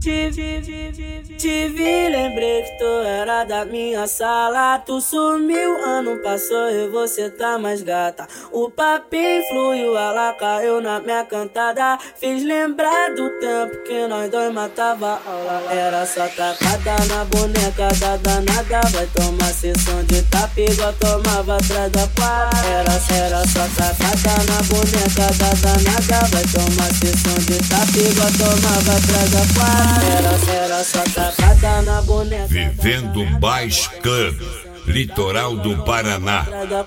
Te vi, lembrei que tu era da minha sala. Tu sumiu, ano passou e você tá mais gata. O papinho fluiu, ela caiu na minha cantada. Fiz lembrar do tempo que nós dois matava aula. Era só tacada na boneca da danada. Vai tomar sessão de tapa igual tomava atrás da quadra. Era só tacada na boneca da danada. Vai tomar sessão de tapa igual tomava atrás da quadra. Era só tacada na boneca. Vivendo Bass Club, litoral do Paraná.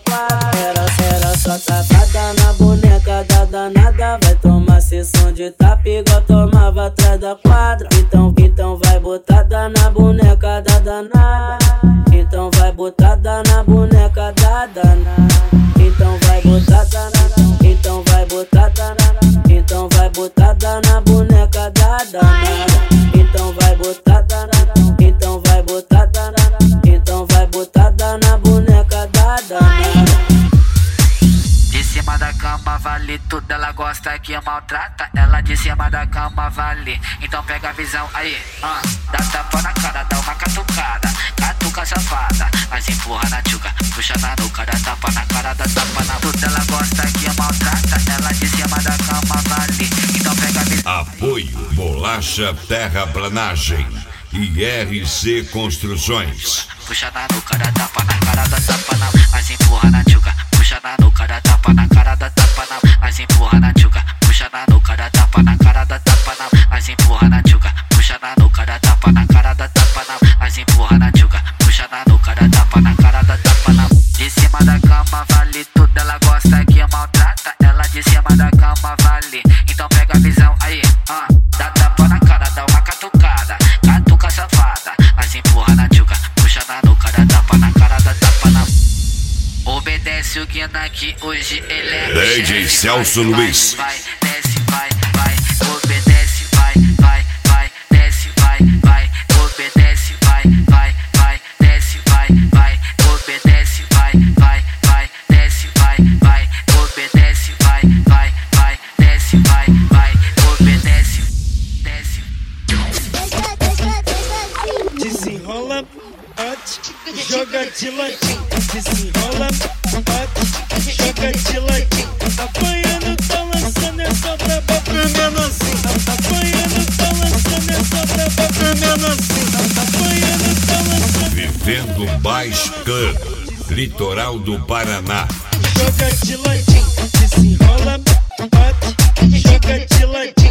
Era só tacada na boneca da danada. Vai tomar sessão de tapa igual tomava atrás da quadra. Então vai botada na boneca da danada. Então vai botada na boneca da danada. Então vai botada na. Então vai botada na. Então vai botada na boneca da danada. Então vai botada na. Então vai botada na. Então vai botada na boneca da danada. De cima da cama vale tudo, ela gosta que maltrata. Ela de cima da cama vale, então pega a visão aí, dá tapa na cara, dá uma catucada, catuca safada, mas empurra na tchuca, puxa na nuca, dá tapa na cara, dá tapa na tudo, ela gosta que maltrata. Ela de cima da cama vale, então pega a visão. Apoio Bolacha Terraplanagem e RC Construções. Puxa na nuca, dá tapa na cara, dá tapa na, mas empurra na tchuca, puxa na nuca, dá tapa na cara, dá tapa na, mas empurra na tchuca, puxa na nuca, dá tapa na cara, dá tapa na, mas empurra na tchuca, puxa na nuca, dá tapa na cara, dá tapa na, mas empurra na tchuca, puxa na nuca, dá tapa na cara, dá tapa na. De cima da cama vale tudo, ela gosta que maltrata. Ela de cima da cama vale, então pega a visão aí, dá tapa na cara, dá uma catucada, catuca safada, mas empurra na tchuca, puxa na nuca, dá tapa na cara, dá tapa na. Obedece o Guina que hoje ele é DJ Celso Luiz. Vai, desce, vai, obedece, vai, desce, vai, obedece, vai, desce, vai, obedece, vai, desce, vai, obedece, vai, desce, vai, obedece, desce. Desenrola, bate, joga de ladinho. Desenrola, bate, joga de ladinho. Apanhando, tá lançando essa braba tremendo assim. Apanhando, tá lançando essa braba tremendo assim. Apanhando, tá lançando. Vivendo Bass Club, litoral do Paraná. Joga de ladinho, desenrola, bate, joga de ladinho.